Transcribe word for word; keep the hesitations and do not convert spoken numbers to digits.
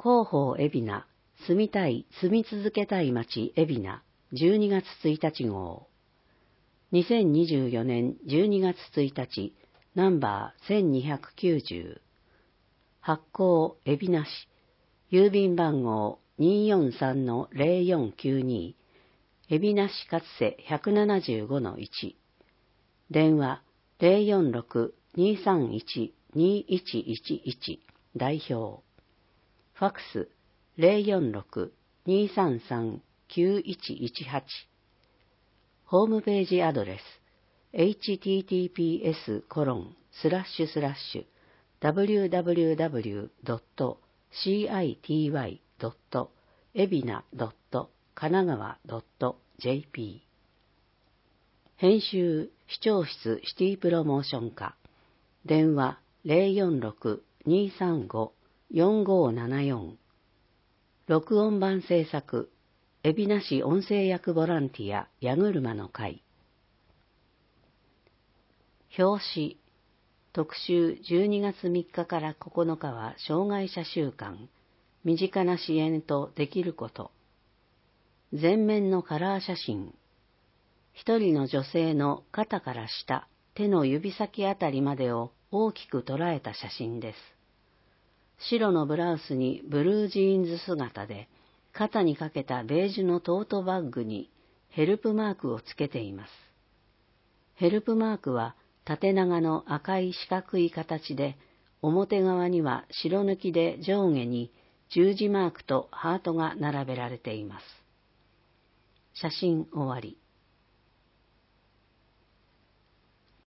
広報海老名、住みたい、住み続けたい街海老名、じゅうにがつついたち号。にせんにじゅうよねんじゅうにがつついたち、ナンバーせんにひゃくきゅうじゅう。発行海老名市、郵便番号 にーよんさんのぜろよんきゅうに、海老名市勝瀬 ひゃくななじゅうごのいち。電話 ゼロよんろく にーさんいち にーいちいちいち、代表。ファックス ゼロよんろく にーさんさん きゅういちいちはち。ホームページアドレス エイチティーティーピーエスコロンスラッシュスラッシュダブリューダブリューダブリュードットシーアイティーワイドットエビナドットカナガワドットジェーピー。編集視聴室シティプロモーション課。電話 ゼロよんろく にーさんご よんごーななよん。録音版制作海老名市音声役ボランティア矢車の会。表紙特集じゅうにがつみっかからここのかは障害者週間、身近な支援とできること。前面のカラー写真。一人の女性の肩から下、手の指先あたりまでを大きく捉えた写真です。白のブラウスにブルージーンズ姿で、肩にかけたベージュのトートバッグにヘルプマークをつけています。ヘルプマークは縦長の赤い四角い形で、表側には白抜きで上下に十字マークとハートが並べられています。写真終わり。